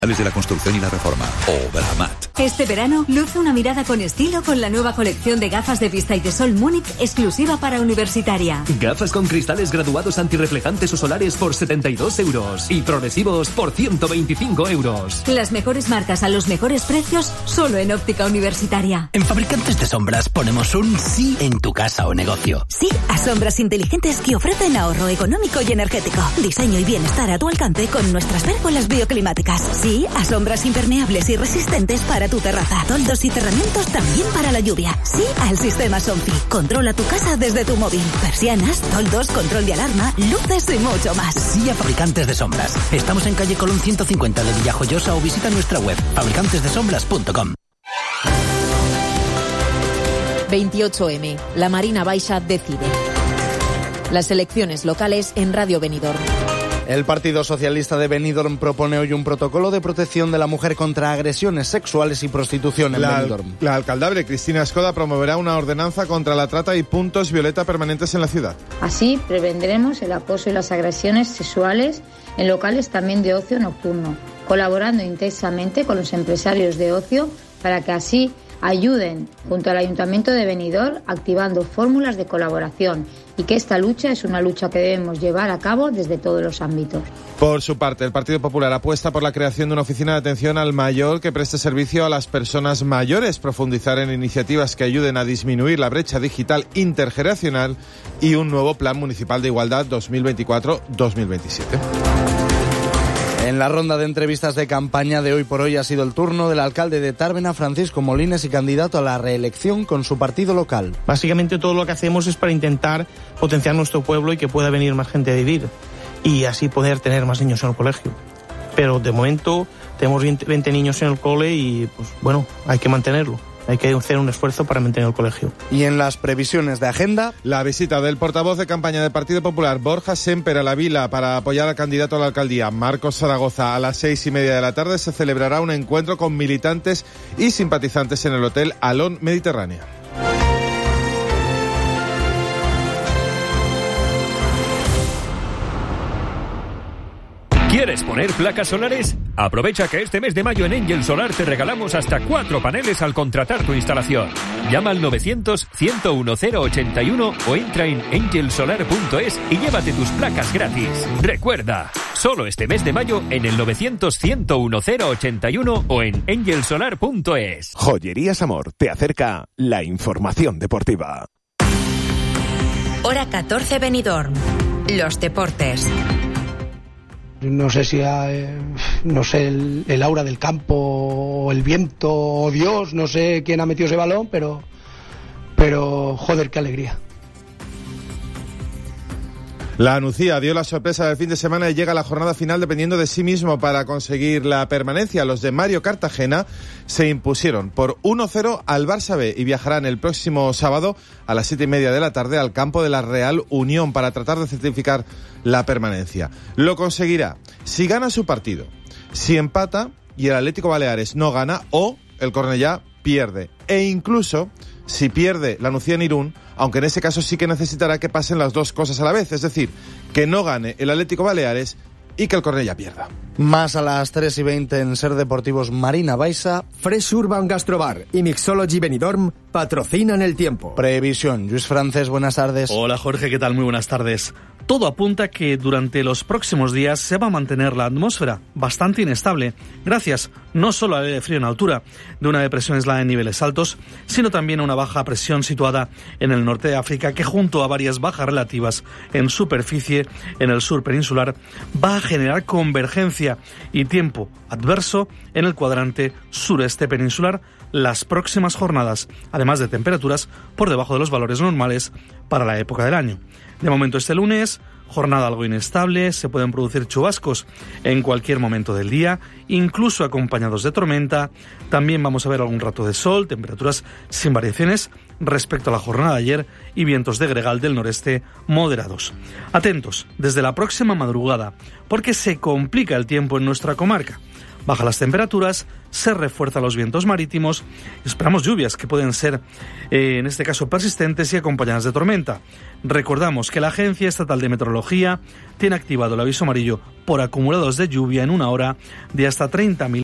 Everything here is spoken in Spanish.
de la construcción y la reforma. Obramat. Este verano, luce una mirada con estilo con la nueva colección de gafas de vista y de sol Múnich exclusiva para universitaria. Gafas con cristales graduados antirreflejantes o solares por 72 euros y progresivos por 125 euros. Las mejores marcas a los mejores precios solo en Óptica Universitaria. En Fabricantes de Sombras ponemos un sí en tu casa o negocio. Sí a sombras inteligentes que ofrecen ahorro económico y energético. Diseño y bienestar a tu alcance con nuestras pérgolas bioclimáticas. Sí a sombras impermeables y resistentes para tu terraza. Toldos y cerramientos también para la lluvia. Sí al sistema Sonfi. Controla tu casa desde tu móvil. Persianas, toldos, control de alarma, luces y mucho más. Sí a Fabricantes de Sombras. Estamos en calle Colón 150 de Villajoyosa o visita nuestra web fabricantesdesombras.com. 28M. La Marina Baixa decide. Las elecciones locales en Radio Benidorm. El Partido Socialista de Benidorm propone hoy un protocolo de protección de la mujer contra agresiones sexuales y prostitución en Benidorm. La alcaldable Cristina Escoda promoverá una ordenanza contra la trata y puntos violeta permanentes en la ciudad. Así prevendremos el acoso y las agresiones sexuales en locales también de ocio nocturno, colaborando intensamente con los empresarios de ocio para que así ayuden junto al Ayuntamiento de Benidorm activando fórmulas de colaboración y que esta lucha es una lucha que debemos llevar a cabo desde todos los ámbitos. Por su parte, el Partido Popular apuesta por la creación de una oficina de atención al mayor que preste servicio a las personas mayores, profundizar en iniciativas que ayuden a disminuir la brecha digital intergeneracional y un nuevo Plan Municipal de Igualdad 2024-2027. En la ronda de entrevistas de campaña de Hoy por Hoy ha sido el turno del alcalde de Tárvena, Francisco Molines, y candidato a la reelección con su partido local. Básicamente todo lo que hacemos es para intentar potenciar nuestro pueblo y que pueda venir más gente a vivir y así poder tener más niños en el colegio. Pero de momento tenemos 20 niños en el cole y pues bueno, hay que mantenerlo. Hay que hacer un esfuerzo para mantener el colegio. Y en las previsiones de agenda, la visita del portavoz de campaña del Partido Popular, Borja Semper, a la Vila para apoyar al candidato a la alcaldía, Marcos Zaragoza. A las 6:30 de la tarde se celebrará un encuentro con militantes y simpatizantes en el Hotel Alon Mediterránea. ¿Quieres poner placas solares? Aprovecha que este mes de mayo en Engel Solar te regalamos hasta 4 paneles al contratar tu instalación. Llama al 900-101-081 o entra en angelsolar.es y llévate tus placas gratis. Recuerda, solo este mes de mayo en el 900-101-081 o en angelsolar.es. Joyerías Amor te acerca la información deportiva. Hora 14 Benidorm. Los deportes. No sé si el aura del campo, o el viento, o Dios, no sé quién ha metido ese balón, pero joder, qué alegría. La Nucía dio la sorpresa del fin de semana y llega a la jornada final dependiendo de sí mismo para conseguir la permanencia. Los de Mario Cartagena se impusieron por 1-0 al Barça B y viajarán el próximo sábado a las 7:30 de la tarde al campo de la Real Unión para tratar de certificar la permanencia. Lo conseguirá si gana su partido, si empata y el Atlético Baleares no gana o el Cornellá pierde. E incluso si pierde la Nucía en Irún, aunque en ese caso sí que necesitará que pasen las dos cosas a la vez, es decir, que no gane el Atlético Baleares y que el Cornellá pierda. Más a las 3:20 en Ser Deportivos Marina Baixa. Fresh Urban Gastrobar y Mixology Benidorm patrocinan el tiempo. Previsión. Luis Francés, buenas tardes. Hola Jorge, ¿qué tal? Muy buenas tardes. Todo apunta que durante los próximos días se va a mantener la atmósfera bastante inestable, gracias no solo al aire frío en altura de una depresión aislada en niveles altos, sino también a una baja presión situada en el norte de África que junto a varias bajas relativas en superficie en el sur peninsular va a generar convergencia y tiempo adverso en el cuadrante sureste peninsular las próximas jornadas, además de temperaturas por debajo de los valores normales para la época del año. De momento este lunes, jornada algo inestable, se pueden producir chubascos en cualquier momento del día, incluso acompañados de tormenta. También vamos a ver algún rato de sol, temperaturas sin variaciones respecto a la jornada de ayer y vientos de gregal del noreste moderados. Atentos desde la próxima madrugada, porque se complica el tiempo en nuestra comarca. Bajan las temperaturas, se refuerzan los vientos marítimos, esperamos lluvias que pueden ser, en este caso, persistentes y acompañadas de tormenta. Recordamos que la Agencia Estatal de Meteorología tiene activado el aviso amarillo por acumulados de lluvia en una hora de hasta 30.000